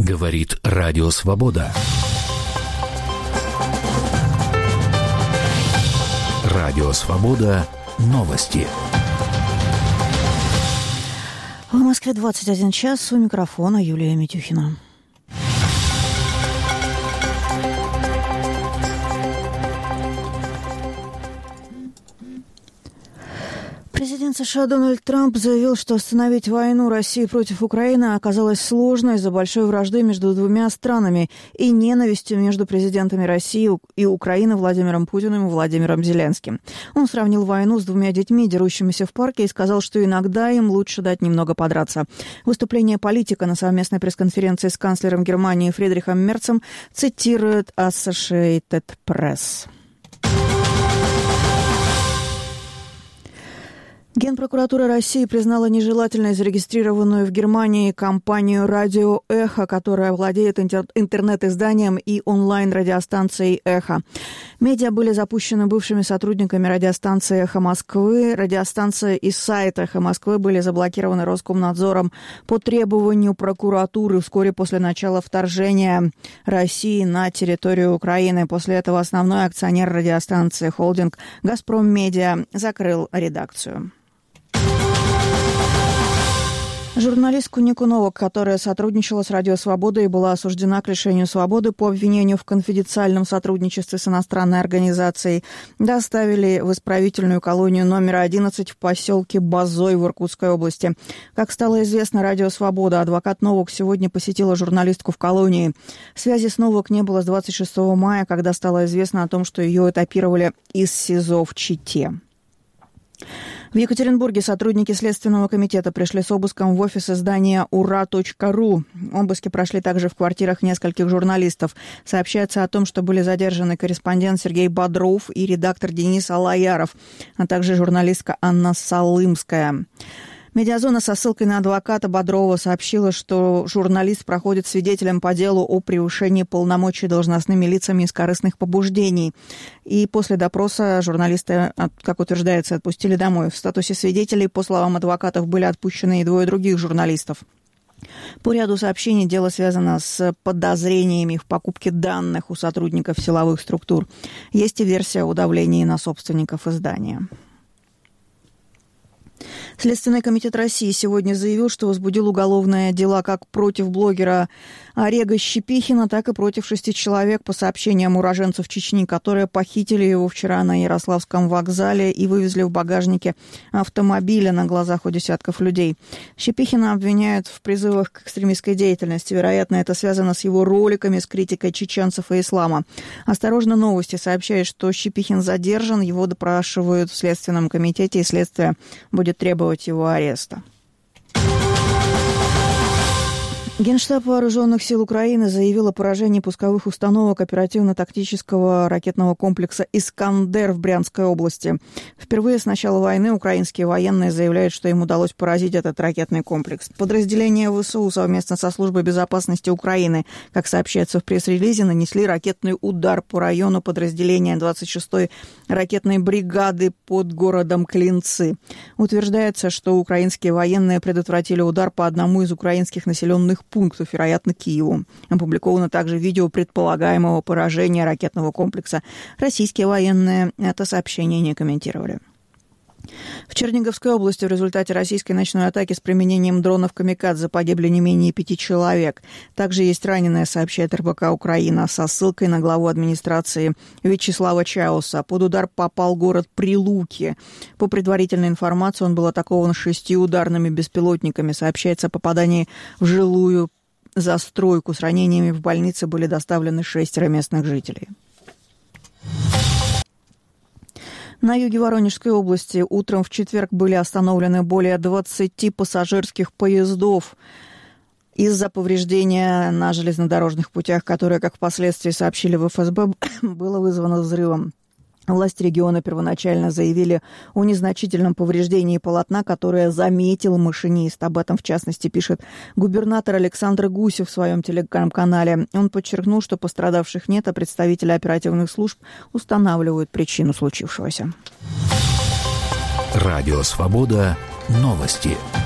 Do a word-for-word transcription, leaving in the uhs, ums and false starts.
Говорит Радио Свобода. Радио Свобода. Новости. В Москве двадцать один час. У микрофона Юлия Митюхина. Президент США Дональд Трамп заявил, что остановить войну России против Украины оказалось сложно из-за большой вражды между двумя странами и ненавистью между президентами России и Украины Владимиром Путиным и Владимиром Зеленским. Он сравнил войну с двумя детьми, дерущимися в парке, и сказал, что иногда им лучше дать немного подраться. Выступление политика на совместной пресс-конференции с канцлером Германии Фридрихом Мерцем цитирует Associated Press. Генпрокуратура России признала нежелательной зарегистрированную в Германии компанию «Радио Эхо», которая владеет интер- интернет-изданием и онлайн-радиостанцией «Эхо». Медиа были запущены бывшими сотрудниками радиостанции «Эхо Москвы». Радиостанция и сайт «Эхо Москвы» были заблокированы Роскомнадзором по требованию прокуратуры вскоре после начала вторжения России на территорию Украины. После этого основной акционер радиостанции, холдинг «Газпром Медиа», закрыл редакцию. Журналистку Нику Новак, которая сотрудничала с «Радио Свобода» и была осуждена к лишению свободы по обвинению в конфиденциальном сотрудничестве с иностранной организацией, доставили в исправительную колонию номер одиннадцать в поселке Базой в Иркутской области. Как стало известно «Радио Свобода», адвокат Новак сегодня посетила журналистку в колонии. Связи с Новак не было с двадцать шестого мая, когда стало известно о том, что ее этапировали из СИЗО в Чите. В Екатеринбурге сотрудники Следственного комитета пришли с обыском в офис издания ура точка ру. Обыски прошли также в квартирах нескольких журналистов. Сообщается о том, что были задержаны корреспондент Сергей Бодров и редактор Денис Алаяров, а также журналистка Анна Салымская. Медиазона со ссылкой на адвоката Бодрова сообщила, что журналист проходит свидетелем по делу о превышении полномочий должностными лицами из корыстных побуждений. И после допроса журналиста, как утверждается, отпустили домой. В статусе свидетелей, по словам адвокатов, были отпущены и двое других журналистов. По ряду сообщений дело связано с подозрениями в покупке данных у сотрудников силовых структур. Есть и версия о давлении на собственников издания. Следственный комитет России сегодня заявил, что возбудил уголовные дела как против блогера Орега Щепихина, так и против шести человек по сообщениям уроженцев Чечни, которые похитили его вчера на Ярославском вокзале и вывезли в багажнике автомобиля на глазах у десятков людей. Щепихина обвиняют в призывах к экстремистской деятельности. Вероятно, это связано с его роликами с критикой чеченцев и ислама. «Осторожно, новости» сообщает, что Щепихин задержан, его допрашивают в Следственном комитете, и следствие будет требовать его ареста. Генштаб Вооруженных сил Украины заявил о поражении пусковых установок оперативно-тактического ракетного комплекса «Искандер» в Брянской области. Впервые с начала войны украинские военные заявляют, что им удалось поразить этот ракетный комплекс. Подразделения ВСУ совместно со Службой безопасности Украины, как сообщается в пресс-релизе, нанесли ракетный удар по району подразделения двадцать шестой ракетной бригады под городом Клинцы. Утверждается, что украинские военные предотвратили удар по одному из украинских населенных пунктов, вероятно, Киеву. Опубликовано также видео предполагаемого поражения ракетного комплекса. Российские военные это сообщение не комментировали. В Черниговской области в результате российской ночной атаки с применением дронов «Камикадзе» погибли не менее пяти человек. Также есть раненые, сообщает эр бэ ка «Украина», со ссылкой на главу администрации Вячеслава Чауса. Под удар попал город Прилуки. По предварительной информации, он был атакован шестью ударными беспилотниками. Сообщается о попадании в жилую застройку. С ранениями в больнице были доставлены шестеро местных жителей. На юге Воронежской области утром в четверг были остановлены более двадцати пассажирских поездов из-за повреждения на железнодорожных путях, которое, как впоследствии сообщили в эф эс бэ, было вызвано взрывом. Власти региона первоначально заявили о незначительном повреждении полотна, которое заметил машинист. Об этом, в частности, пишет губернатор Александр Гусев в своем телеграм-канале. Он подчеркнул, что пострадавших нет, а представители оперативных служб устанавливают причину случившегося. Радио «Свобода». Новости.